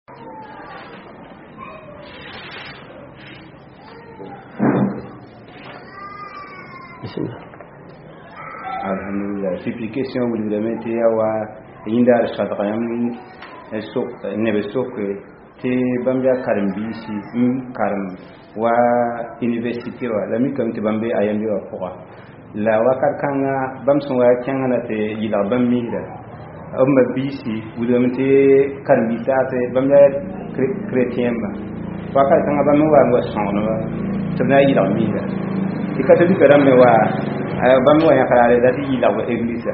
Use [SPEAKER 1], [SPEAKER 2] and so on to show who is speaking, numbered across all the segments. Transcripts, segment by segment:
[SPEAKER 1] alhamdulillah supplication wulidame te yawa yinda sadaqayam sok nebe sok te bambia karambisi karam wa university wa la mi kam te bambe ayambi wa poa la wakat kanga bamson wa kanga te yila bamira amma bisi wulidame te karambisa te bambia chrétien ba wakat kanga bamu wa ngosonno te na yila mira catholique ramé wa bamu ya kala da ti la wa église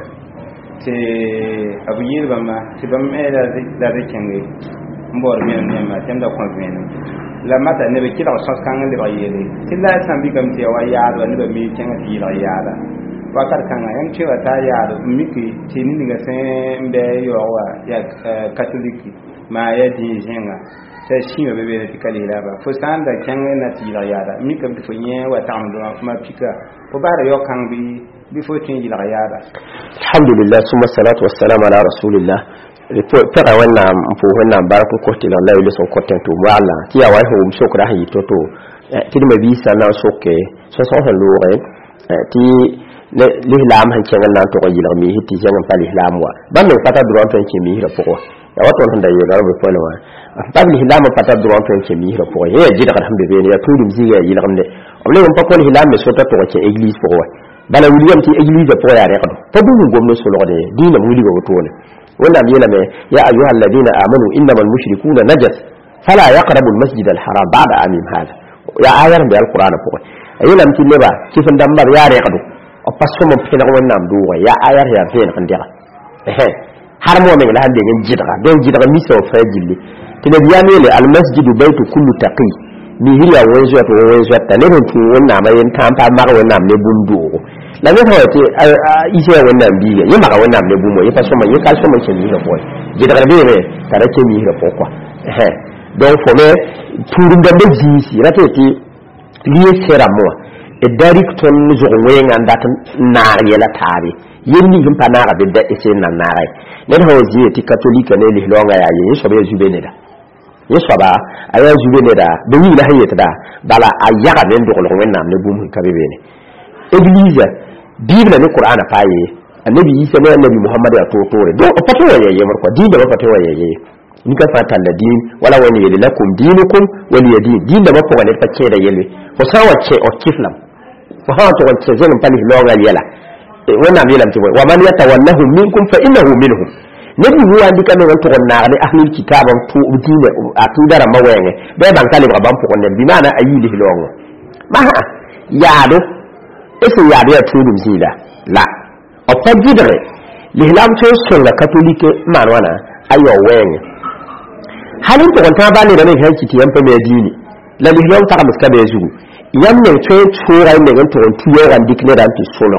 [SPEAKER 1] c'est abuyir bama c'est bam era da de kenge mbor men ma tenda convenu la mata ne be kila sens kan le ba yele tilla sambi kam ti wa ya do ne be mi kenga ti la ya da wa kar kan yan ci wa ta ya do miki ti ni nga sen be yo wa ya catholique ma ya di jenga sai shi be be ti kalila ba fo sanda kenga na ti la ya da mi kam ti fo nye wa tam do ma pika ko ba yo kan bi fo tin yi la ya da
[SPEAKER 2] alhamdulillah summa salatu wassalamu ala rasulillah pera wannan fo wannan barakun ko ti la la ile son koten to wala ti ya wa ho so ko da yi to ti me bi sana so ke so so ho lo re ti l'islam han kenga nan to ko yi la mi ti jenga pa l'islam wa ban me pata droit to ki mi ra po ya wato handa yi garbe ko lawa ban l'islam pata droit to ki mi ra po ya ji da alhamdulillah ya tudum zi ya yi la gamne o le on pa ko l'islam me so to ko église po bala william ti église po ya re ko to du gomno so lo de dina mu ligo to ne wala mi la me ya ayyuhal ladina amanu innamal mushrikuuna najas fala yaqrabu al masjid al haram ba'da amim hada ya ayar bi al qur'an po ayilam ti leba ci fa ndambar ya re ko o passo mo fina wannan do ya ayar ya fe kan dira har mo me la hande ngin jidra don jidra mi so fa jilli tine biya mele al masjid baytu kullu taqi mi hiya wonzo to wonzo ta ne tu wannan mai tan fa ma wannan ne bundo la ne ha ce ise wannan biye yi maka wannan ne bumo yi faso man yi kalso man kin yi ko jidra be be tare ke mi ko kwa donc fo me turun da be ji ra te ti liye sera mo e directon zo wen anda tan na yela tare yindi him pa na ga be da ise na na rai ne ho ji ti catholique ne li longa ya yi so be jube ne da yeso ba aya jube ne da be yi la hayeta da bala ayaga ben do ko wen nam ne bumu ka be ne église bible ne qur'ana paye annabi isa ne annabi muhammad ya to tore do pato ya ye marko din da pato ya ye ni ka fata la din wala wani yele lakum dinukum wali yadin din da bako ne fa ce da yele ko sawa ce o kiflam ko ha to ce zan pali loga yela wannan yelam ce wa man yatawallahu minkum fa innahu minhum nabi huwa ndika ne to na ne ahlul kitaban to dine akidara mawenge be ban kale ba ban ko ne bi mana ayili hilongo ma yaado ese yaado ya tudum zila la o pajidre l'islam to songa catholique marwana ayo wenge halin to ta bani da ne hanki ti yampa me dini la l'islam ta muska be zugu yam ne to tsura ne gan to tuyo ran dikne ran ti solo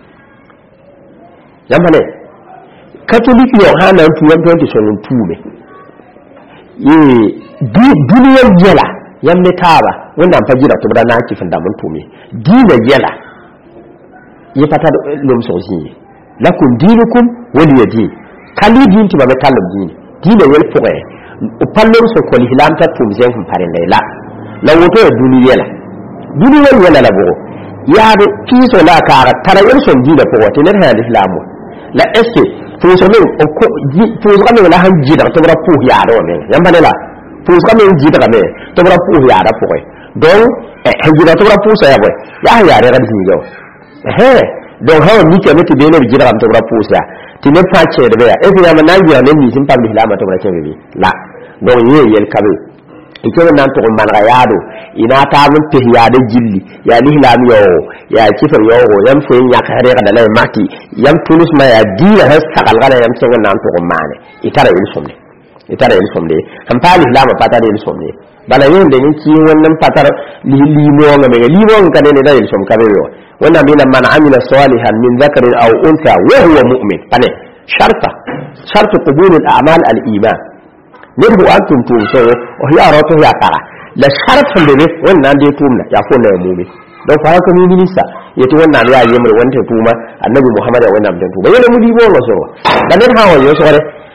[SPEAKER 2] yampa ne catholique yo hana tu yampa ti solo tume ye duniyar yela yamme taba wannan fajira to bana ki fanda mun tume dina yela yi fata lom sozi lakum dinukum waliyadi kali din ti ba me kalum dina yel poe o pallom so ko l'islam ta tum zen kum pare lela la woto e duniya yela la bo ya de kiso la kara tara yel so dina po wote ne ha l'islam la esse fu so me o ko fu so me la han jida to bra pu ya do me yamba ne la fu so me jida me to bra pu ya da po donc jida to bra pu sa ya bo ya re ga di yo donc hawa ni ke meti bene bi jira to bra pu sa ti ne fa che de ya e fi na na ya ne ni sin pa bi la ma to bra che bi la donc ye yel kabe ike nan to man ga yado ina ta mun te ya de jilli ya ni la mi yo ya kifar yo yam fe nya ka re ga la mati yam tulus ma ya dina has sagal ga yam ce nan to mane itara il somde han pa li la ma pata de il somde bala yin da yake wannan fatar limo ga me limo ga ne da il som kabe yo wannan bi man amila salihan min dhakarin aw unsa wa huwa mu'min ane shartu qubul al a'mal al iman nirbu antum tumso o ya rato ya tara la shartu de wannan dai tumna ya ko na mu'min don fa haka ni nisa yato wannan ya yi mai wanda tuma annabi muhammad ya wannan dan tuma yana mudi bo so dan hawa yo so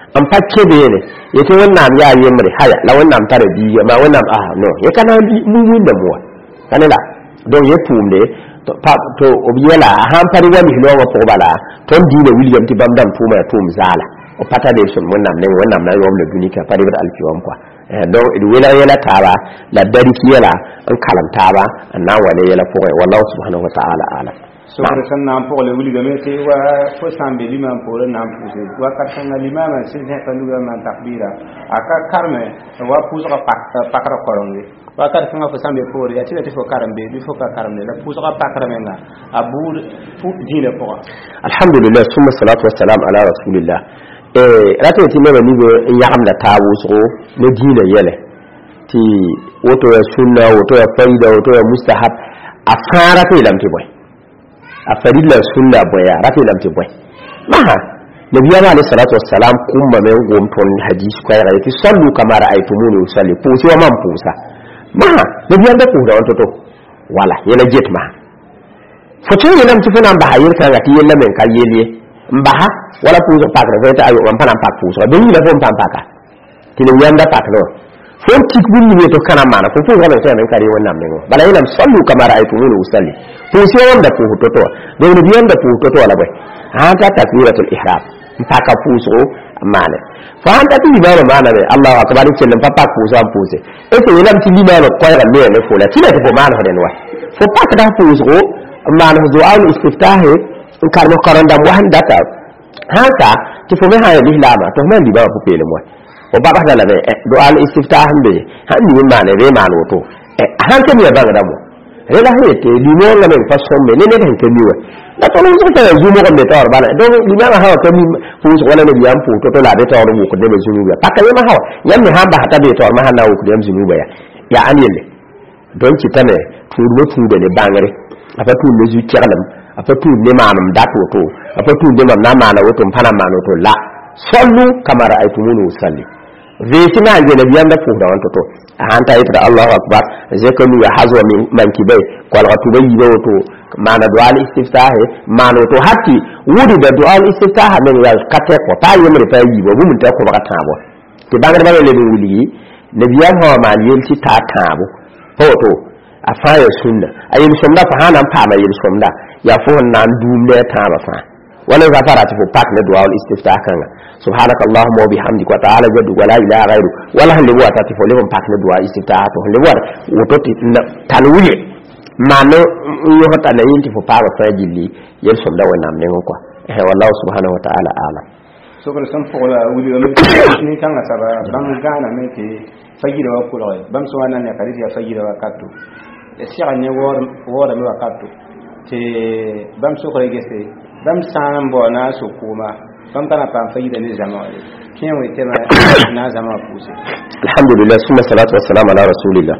[SPEAKER 2] an pakke be ne yake wannan ya yi mure haya la wannan tare bi ma wannan no ya kana mu da muwa kana la don ya tumde to obiyala han pari wani hilo wa pobala ton dine William ti bamdam tuma ya tum zala o pata de sun wannan na yom le dunika pari bar alkiwam kwa don idu wala yala taba la dari kiyala an kalanta ba anna wala yala ko wallahu subhanahu wa ta'ala ala
[SPEAKER 1] so ko san nam pour le wuli game te wa fo sambe limam pour nam pousser wa karsan limam c'est ta luga man takbira aka karme wa pousra pakra koronge wa karsan fo sambe pour ya tira te fo karambe bi fo ka karambe la pousra pakra menga abur fu dine pour
[SPEAKER 2] alhamdulillah summa salatu wassalam ala rasulillah rata ti ne ni be yam da tawo so ne dine yele ti woto ya sunna woto ya faida woto ya mustahab afara te lamti boy afarilla sunna boya rata lamti boy maha nabiya alayhi salatu wassalam kuma men gom ton hadis ko ya ti sallu kama ra'aytumuni usalli pusi wa man pusa maha nabiya da ku da wanto to wala yana jet ma foto yana mti fana ba hayir kan ati yella men kayele mbaha wala puso pakra veta ayo wampana pak puso do ni la fon pampaka tile yanda paklo fon tik wuni ne to kana mana ko fu wala sai men kare wannan men bala yana sallu kama ra'aytumuni usalli puso wanda fu toto do ni yanda fu toto wala bai hada takbiratul ihram mpaka puso mana fa handa ti ba mana ne Allahu akbar ce nan papa puso am puse ese yana ti lima no ko ya me ne fu la tile to mana hoden wa fo pakda puso mana du'a al-istiftah in karno karanda mu handa ta haka ti fo me ha ya bihlama to man di ba fu pele mo o baba dala be do al istiftah be hanni ma ne re ma no to han ke mi ba ga mo re la he te di mo la men fa so me ne ne ke mi wa la to no so ta ju mo ko me to ba la do di ma ha to mi fu so wala ne bi am fu to la be to ro mo ko de be zunu ba paka ma ha yan mi ha ba ta be to ma ha na ko de am zunu ba ya an yelle don ki tane tu mo tu de bangare apa tu le ju kyalam apa tu ne manum dato to apa tu ne man na mana wato fana mano to la sallu kama ra'aytumuni usalli vesina je da biyan da fu da wanto to hanta ita da Allahu akbar zakalu ya hazwa min mankibai qal gatubai wato mana du'a al-istiftah mano to hatti wudi da du'a al-istiftah men ya kate ko ta yi mun ta yi ba mun ta ko ba ta bo ke bangar ba le wuli ne biyan hawa maliyel ci ta tabo to afaya sunna ayin somda fa hanan pa ma yin somda ya fo nan dumle ta ba fa wala za fara ta pak na du'a al-istiftah kan subhanakallahumma wa bihamdika wa ta'ala jaddu wa la ilaha ghairu wala hande wa ta fo le pak na du'a istiftah to le wa woto tanwiye mano yo hota na yin ti fo pa ba fa jilli yin somda wannan men ko wallahu subhanahu wa ta'ala ala
[SPEAKER 1] so ko san fo la wuli ni kan ga saba bam gana me ke fajira wa kula bam so wannan ne kari ya fajira wa katu siya ne wora mi wakatu te bam so ko gese bam san bo na so kuma bam kana pa fayida ne zama kiyan wai tema na zama fusi
[SPEAKER 2] alhamdulillah summa salatu wassalamu ala rasulillah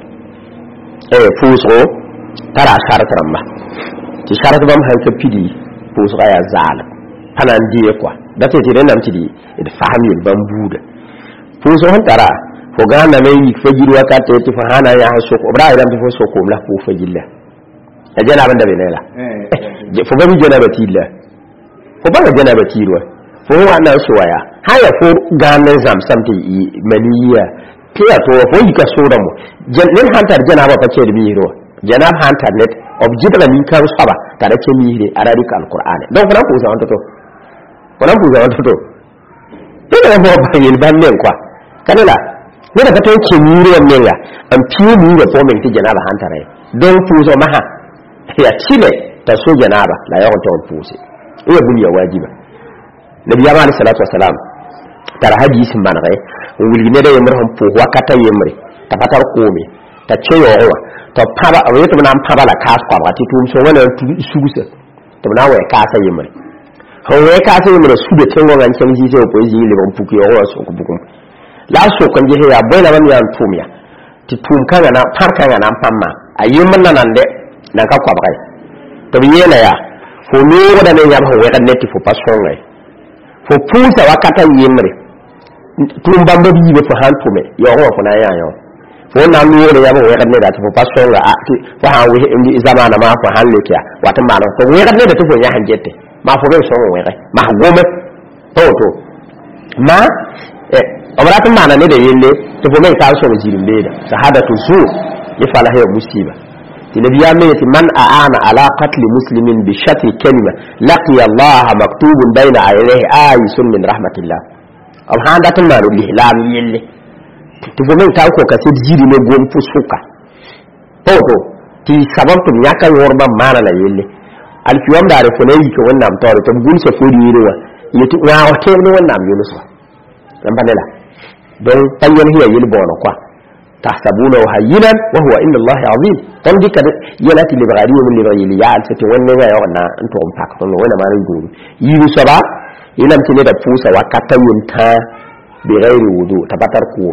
[SPEAKER 2] fuso tara sharat ramma ti sharat bam hanka pidi fuso ya zala panan diye kwa da te ti nan ti di fahmi bam buda fuso han tara fo gana me yi fajiri wakati ti fa hana ya so ko bra idan ti fo so ko la fu fajilla e jana banda be lela fo ba mi jana batilla fo ba jana batirwa fo wa na so waya haya fo gana zam samti maniya tiya to fo yi ka so da mo jan hantar jana ba face da miro jana hantar net object la min kan saba tare ke mire arari ka alqur'ani donc fana ko za to fana ko za to to ba ba yin ban ne kwa kanela ne da fatan ke miro ne ya an fiye mu da fomen ti janaba hantare don fuso maha ya cile ta so janaba la yawan ta fuso iya buniya wajiba nabi ya mali salatu wassalam tar hadisin ban gai wuli ne da yamar han fu wakata yamri ta fatar kome ta ce yawa to paba awe to nan paba la kas kwa wati tum so wala tu sugusa to na wa ka sa yamri hawe ka sa yamri su da tin wannan kan ji sai ko ji le ban fuki yawa so ku bukum la so kan je ya boy na ban ya tumiya ti tum kan na par kan na pamma ayi man nan de nan ka kwa bai to biye na ya fo no da ne ya ba we kan ne ti fo passion ngai fo pusa wakata yimre tum bamba bi be fo han tume yo ho ko na ya yo fo na no da ya ba we kan ne da ti fo passion ga a ti fa ha we indi zamana ma fo han le kya wata ma no ko we kan ne da ti fo ya han jette ma fo be so we ga ma gome to ma amrat mana ne da yelle to bo men ka so jirimbe da shahadatu zu yafala hay musiba nabiya mai ti man aana ala qatl muslimin bi shatri kalima laqiya Allah maktubun bayna aynihi aysun min rahmatillah am handa tan maru lihlam yelle to bo men ka ko ka se jiri ne gon fusuka to ti sababtu nyaka yorba mana la yelle alfiyam da re fulai ko wannan tawre to gun sa fodi yirewa yeti wa o te ne wannan yunus dan banela don tanyan hiya yil bono kwa tahsabuna hayyinan wa huwa inna allahi azim dan dika yalati li bagari min li bagari ya alsati wannan ya wannan to on pak to wannan ma rin guru yunus ba ilam tine da fusa wa katayun ta bi ghairi wudu tabatar kum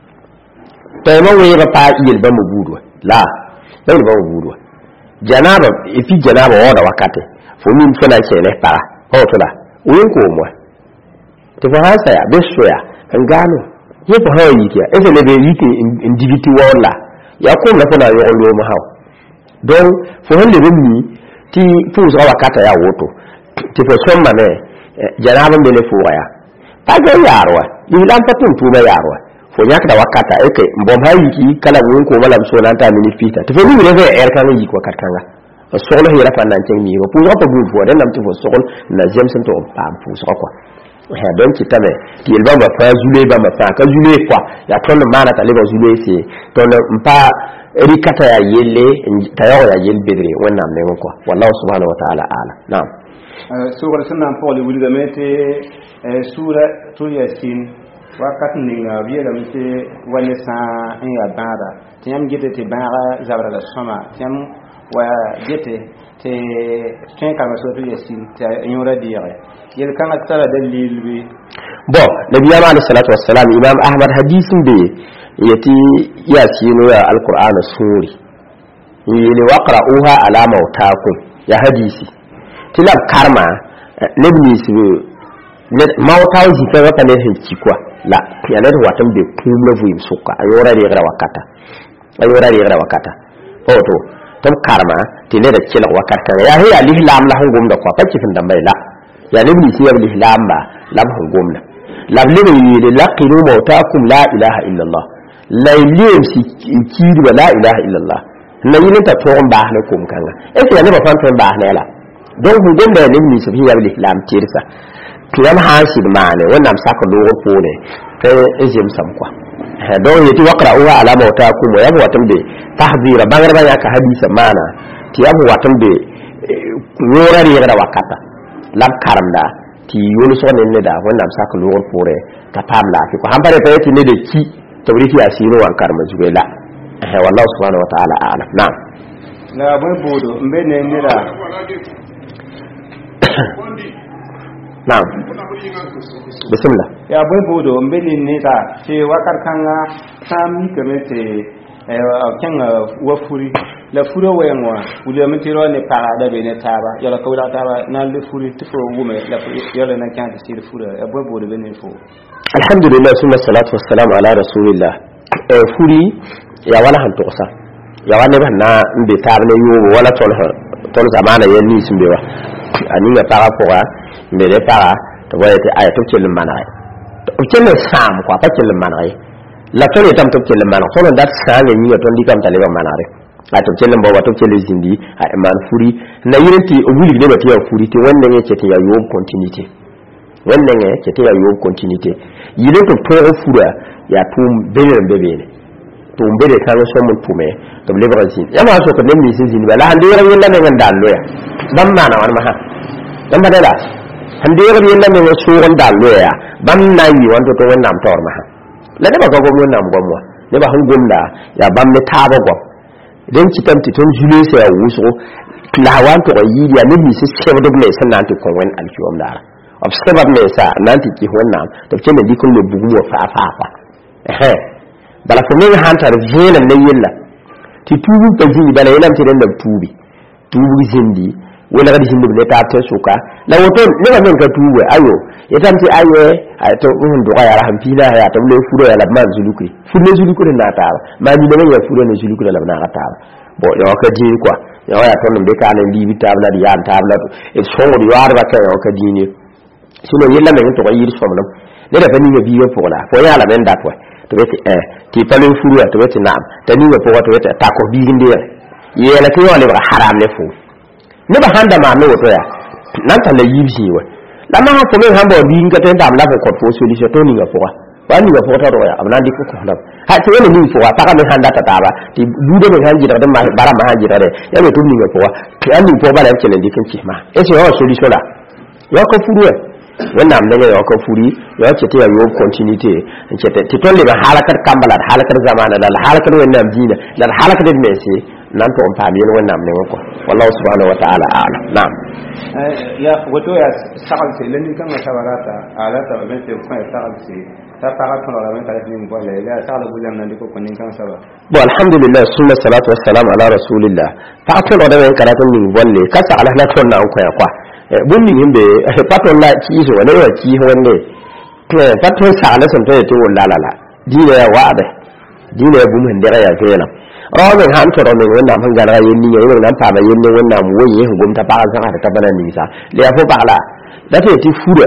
[SPEAKER 2] to man waye ba fa yil ba mu budu la bai ba mu budu janaba ifi janaba wada wakate fo min fana chele para hotola uyin ko mo to fa hasa ya beso ya ngano ye fa hawo yiki ya ese lebe yiki individi wala ya ko na fana yo lo ma hawo don fo hande rummi ti fu so wakata ya woto ti fo somma ne janaba mbele fu ya ta ga yarwa ilan patun tuba yarwa fo nyaka da wakata eke mbom hayiki kala won ko malam so nan ta mini fita to ni ne ga er kan yi ko katanga so lo hira fa nan tin mi ro pu ko bu fo den nam ti fo so na jem sen to pam fu so ko ha don ki tabe ki elba ba fa zule ba ma fa ka zule kwa ya ton mana ta le ba zule se to mpa rikata ya yelle ta yawo ya yel bedre wannan ne ko wallahu subhanahu wa ta'ala ala na'am
[SPEAKER 1] sura sunan fa wuli da mete sura to yasin wakat ninga biya mte wani sa in ya bada tiyam gite te bara zabra da sama tiyam wa gite te tun ka so to yasin ta yura diya yel kan tara dalil bi
[SPEAKER 2] bo nabiya alayhi salatu wassalam imam ahmad hadisin be yati yasin wa alquran suri yili waqra'uha ala mautakum ya hadisi tilab karma lebni sibe mawtaw zika wata ne hinci kwa la yana da watan be kuma vuim suka ayora da yagra wakata to tam karma tile da kila wakata ya hiya lihlam la hungum da kwa fakin dan bai la ya libni ci ya lihlam ba lam hungum na labli yi laqilu mautakum la ilaha illa allah la ilim si kiri wa la ilaha illa allah na yin ta to on ba ne kum kanga sai ne ba fan ba ne la don hungum da libni ci ya lihlam tirsa kiyan hasid mane wannan saka dogo ko ne kai ejim samkwa don yati waqra'uha ala mawtakum wa yabu watambe tahzira bangar banya ka hadisa mana ti yabu watambe yorari da wakata lab karamda ti yulu so ne da wannan saka dogo ko ne ta pamla ki ko hambare fa yati ne da ki tawriki asiro wan karma juwela wallahu subhanahu wa ta'ala a'lam na'am
[SPEAKER 1] na bai bodo mbe ne mira
[SPEAKER 2] na'am bismillah
[SPEAKER 1] ya bai bodo mbeni ne ta ce wakar kanga sami game te kan wafuri la furo wayanwa wuli mun tiro ne para da be ne taba yala kawla taba na le furi tifo wume la yala na kan ti furo ya bai bodo bene fo
[SPEAKER 2] alhamdulillah summa salatu wassalamu ala rasulillah furi ya wala han to sa ya wala ban na mbe tabne yo wala ton zamana yanni sumbewa ani ya para poa mbele para to boye te aya to kelin manay to kelin sam kwa pa kelin manay la to tam to kelin manay ko dat sa le ni to ndikam tale ba manare a to kelin bo wato kelin zindi a man furi na yirti oguli ne ba te furi te wannan yake te ya yo continuity wannan yake te ya yo continuity yile to fura ya tum bele bebe ne to mbele kan so mun pume to le brazil ya ma so ko ne mi zindi ba la hande ran yalla ne ngandallo ya ban mana wan ma ha dan badala hande yar yalla me wasu wanda loya ban na yi wanda to wannan tawar ma la da ba ga gwamnati nan gwamwa ne ba hungumda ya ban me ta ba gwam dan kitan titon jule sai ya wuso lawan to yi ya ne mi sai sai da ne sannan to kon wan alkiwam da of sabab ne sa nan ti ki wannan to ke ne dikun ne bugu wa fa bala ko ne hantar jela ne yalla ti tubu ta ji bala yalla ti dan da tubu zindi wala ga dindi ne ta ta suka la wato ne ba men ka tubu ayo ya tamti ayo to do ya raham fila ya to le furo ya labman zuluki furo zuluki na ta ma ni ne ya furo ne zuluki la na ta bo ya ka ji kwa ya ya to ne ka ne libi ta bla ya ta bla e so mo ya ba ka ya ka ji ne suno yella men to yi so mo ne da fani ga biyo pola fo ya la men datwa to beti ti palen furu to beti naam tani ga pola to beti ta ko bi inde ye la to le ba haram le fu ne ba handa ma no to ya nan ta le yibsi wa la ma ko men hamba bi nga ten dam la ko fo solution to ni ga pola ba ni ga pola to ya amna di ko ko ndam ha to ne ni fo wa ta ka men handa ta ta ba ti du de men hanji da ma bara ma hanji da ya be to ni ga pola ti an ni po ba la ke le dikin ci ma e ce wa solution la ya ko furu wannan amna ya ko furi ya ce ta yayo continuity ce ta tolle ba halakar kambala halakar zamana la halakar wannan dina la halakar da mai sai nan to on fami wannan amna ko wallahi subhanahu wa ta'ala a'lam na'am
[SPEAKER 1] ya wato ya sa'al sai lan kan shawarata alata ba sai ko sa'al sai ta fara kan la men kalafin ko la ya sa'al bulan nan ko kun kan saba
[SPEAKER 2] bo alhamdulillah sunna salatu wassalam ala rasulillah ta to da men kalafin min bolle kasa ala na to na ko ya kwa bunni himbe paton la ci so wala wa ci wonde paton sa ala son to wala la dina ya wa'ada dina ya bumun dara ya kenan rawin han to rawin wannan man gara yin ni yayin nan fa ba yin wannan mu waye hugum ta ba san ta bana ni sa le ya fo bala da te ti fura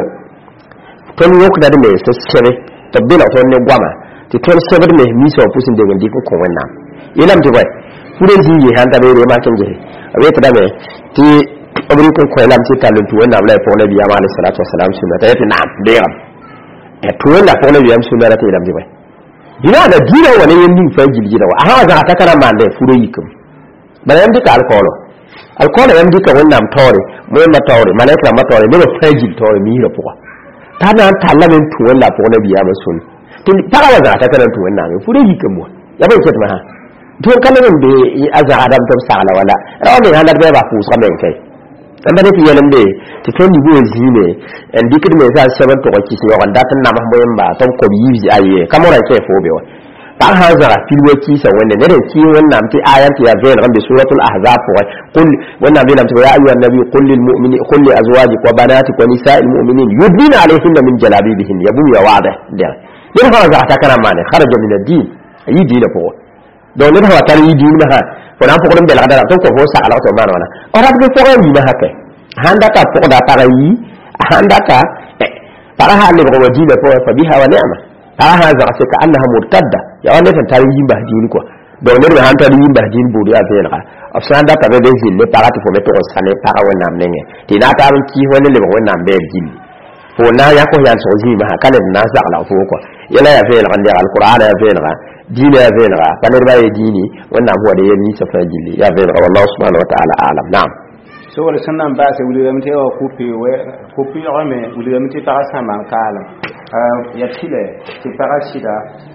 [SPEAKER 2] ton yok da me so sere tabbila to ne gwama ti ton sabar me mi so pusin de ngandi ko wannan yelam ti bai furen ji yi han ta be ma kan je abe ta da me ti abin ko ko lam ci kalun tu wannan Allah fa nabi ya alayhi salatu wassalam sunna ta yafi na'am da yaram to wannan fa nabi ya sunna ta lam bai dina da dina wani yin din fa gilgida wa aha za ta kana man da furo yikum bayan duka alkolo yan duka wannan tore mai matore malaika matore ne ba fa gil tore mi ra fuwa ta na talamin tu wannan fa nabi ya sun tin fara wa za ta kana tu wannan furo yikum wa ya bai ce ma ha to kalamin da azza adam tab sala wala rawa ne halar ba fu samen kai dan da fiye nan da ta tani go zine en dikir me za saban to kwaki sai wanda tan na mahmoyin ba tan ko yi aye kamar ke fobe wa ba ha zara filwa kisa wanda ne da ki wannan ti ayat ya zai rabbi suratul ahzab wa qul wannan bai lamta ya ayyuhan nabi qul lil mu'mini qul li azwajik wa banatik wa nisa'il mu'minin yudnina alayhinna min jalabibihin yabu ya wa'ada da yin fara za ta kana mane kharaja min ad-din yi dina ko don ne ta tar yi dina ha fona ko dum bel gadara to ko ho sa ala to man wana ora bi ko yi na hake handa ka ko da tarayi handa ka para ha le ko wajida ko fa biha wa ni'ma para ha za ka ka annaha murtadda ya wala ta tarayi ba din ko don ne han ta yi ba din buri a bel ga afsan da ka be zille para to me to sane para wannan nenge ti na ta ki wala le wannan bel din fo na ya ko yan so ji ba kala na sa ala fo ko yala ya bel ga alquran ya bel ga dini ya zai naga kanar ba ya dini wannan abuwa da ya nisa fagili ya zai naga wallahu subhanahu wa ta'ala alam na'am
[SPEAKER 1] so wala sannan ba sai wuli gamte wa kupi ome wuli gamte ta sama kala ya tile ti parasida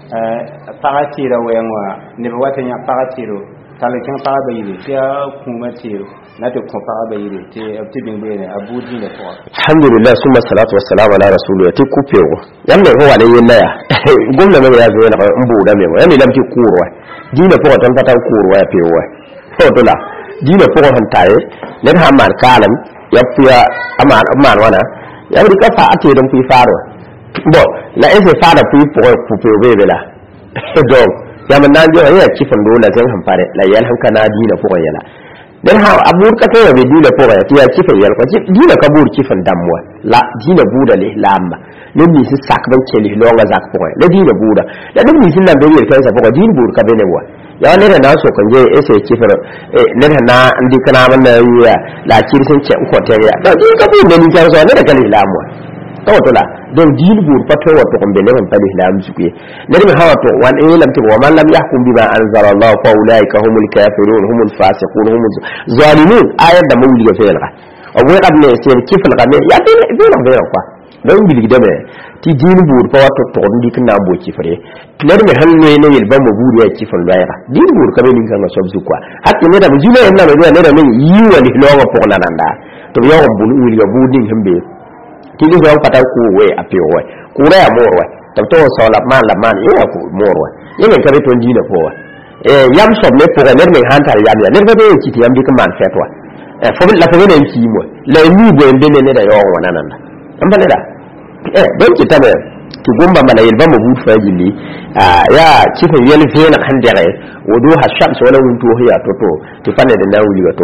[SPEAKER 1] paratira wenwa ne ba wata nya paratiro talakin para bayire ya kuma tiro na to ko para bayire te abtibin bayire abudi ne ko
[SPEAKER 2] alhamdulillah summa salatu wassalamu ala rasulillah ti kupewo yanda ko wale yella ya gomna me ya zo na mbu da me yanda lam ti kurwa dina ko tan fatan kurwa ya pewa to dola dina ko han taye ne ha man kalam ya fuya aman wana ya ri ka fa ate don fi faro bo la ese fara fi ko pewe bela donc ya man nan jo ya kifan dola zan han fare la yal han kana dina ko yala dan ha abur ka tayo be dina ko ya kifan yal ko dina ka bur kifan damwa la dina buda le lamba ne mi si sak ban kele longa zak ko le dina buda da dum mi sin nan be yel kansa ko din bur ka be ne wa ya ne da so kan je ese kifan ne na andi kana man ya la kirsin ce ko tere ya da din ka bur ne ni kan so ne da kale lamwa tawtula don din bur pato wato ko be ne man pali lam suke ne mi hawato wan e lam to wa man lam yahkum bima anzala Allah fa ulaika humul kafirun humul fasiqun humul zalimun ayat da mawli ga fela abu abne sai kifal ga ne ya be na be kwa don bilgi da me ti din bur pa wato to ndi kana bo kifare ne mi hanne ne yel ba mo bur ya kifal bayra din bur ka be ni kan so su kwa hakki ne da mu jule en na ne da min yi wali lowa ko na nanda to yawo bulu wuli ga budin himbe tigi zo pata ku we apiwe ku re amorwe tabto so la man ya ku morwe yene kabe to ndina po yam so me po ne me hantar yam ya ne ba de kiti yam dik man fetwa fo la fo ne ki mo la ni bo ndene ne da yo wona nan amba ne da don ki tabe ki gumba mala yelba mo bu fajili ya kifa yel fena handere wodo ha shams wala wunto ya toto ti fane da nawuli ga to kwa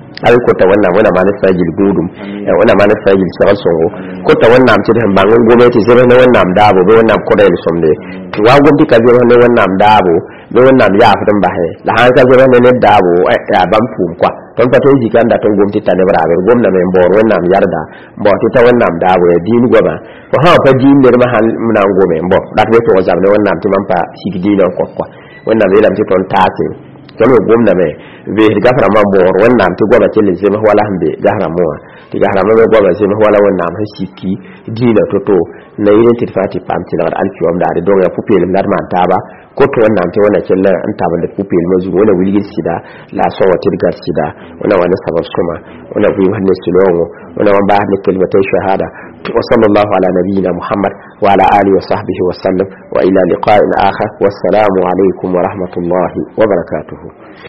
[SPEAKER 2] ay ko ta wannan wana ma nasajil gudum wana ma nasajil saraso ko ta wannan ti han bangon gomnati zero ne wannan dabo be wannan ko da somde to wa gomti ka zero ne wannan dabo be wannan ya fadan ba he la han ka zero ne dabo ya ban pum kwa ton ta to jikan da ton gomti ta ne bara be gomna me mbor wannan yarda mbo ta wannan dabo ya din goba ko ha fa din der ma hal muna ngome mbo dak be to wazam ne wannan ti man pa sigidi no ko kwa wannan be lam ti ton taate kalo gomna me be gafara ma bor wannan ti goba kelin sai ma wala hambe gahara mo ti gahara ma goba sai ma wala wannan ha sikki dina toto na yin ti fati pam ti na alki wam da do ya pupel ngar man taba ko to wannan ti wannan kellan an taba da pupel ma zuwa wala wili sida la so wati gar sida wannan sabab suma wannan bi wannan silongo wannan ba hadda kalmatai shahada wa sallallahu ala nabiyyina muhammad wa ala alihi wa sahbihi wa sallam wa ila liqa'in akhar wassalamu alaikum wa rahmatullahi wa barakatuh